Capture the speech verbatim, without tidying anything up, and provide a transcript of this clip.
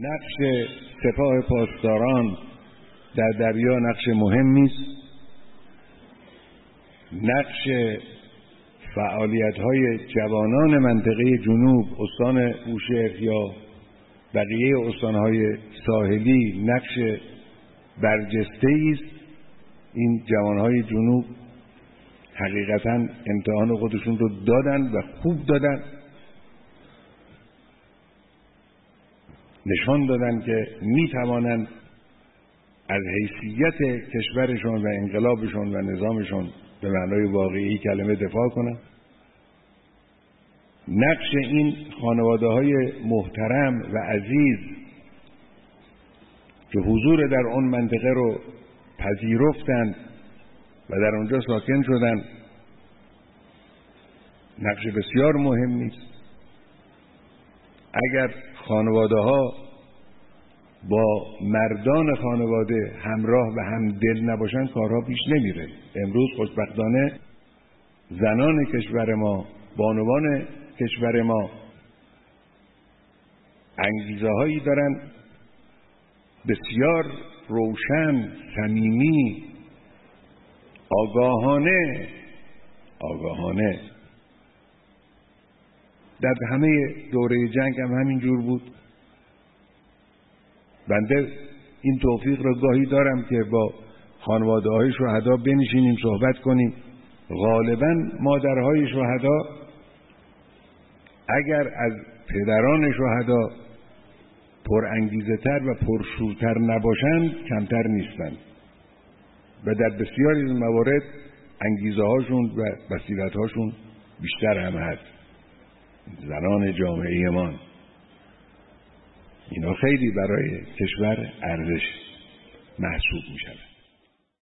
نقش سپاه پاسداران در دریا نقش مهمی است. نقش فعالیت‌های جوانان منطقه جنوب، استان بوشهر یا بقیه استان‌های ساحلی نقش برجسته‌ای است. این جوان‌های جنوب حقیقتاً امتحان خودشون رو دادن و خوب دادن، نشان دادن که می‌توانند از حیثیت کشورشون و انقلابشون و نظامشون به معنای واقعی کلمه دفاع کنند. نقش این خانواده‌های محترم و عزیز که حضور در اون منطقه رو پذیرفتند و در اونجا ساکن شدند نقش بسیار مهمی است. اگر خانواده‌ها با مردان خانواده همراه و همدل نباشن کارها پیش نمیره. امروز خوشبختانه زنان کشور ما، بانوان کشور ما انگیزه هایی دارن بسیار روشن، صمیمی، آگاهانه آگاهانه در همه دوره جنگ هم همینجور بود. بنده این توفیق را گاهی دارم که با خانواده های شهدا بنشینیم صحبت کنیم. غالبا مادرهای شهدا اگر از پدران شهدا پر انگیزه تر و پرشورتر نباشند کمتر نیستند و در بسیاری از موارد انگیزه هاشون و بصیرت هاشون بیشتر هم هست. زنان جامعه ما اینا خیلی برای کشور ارزش محسوب می شود.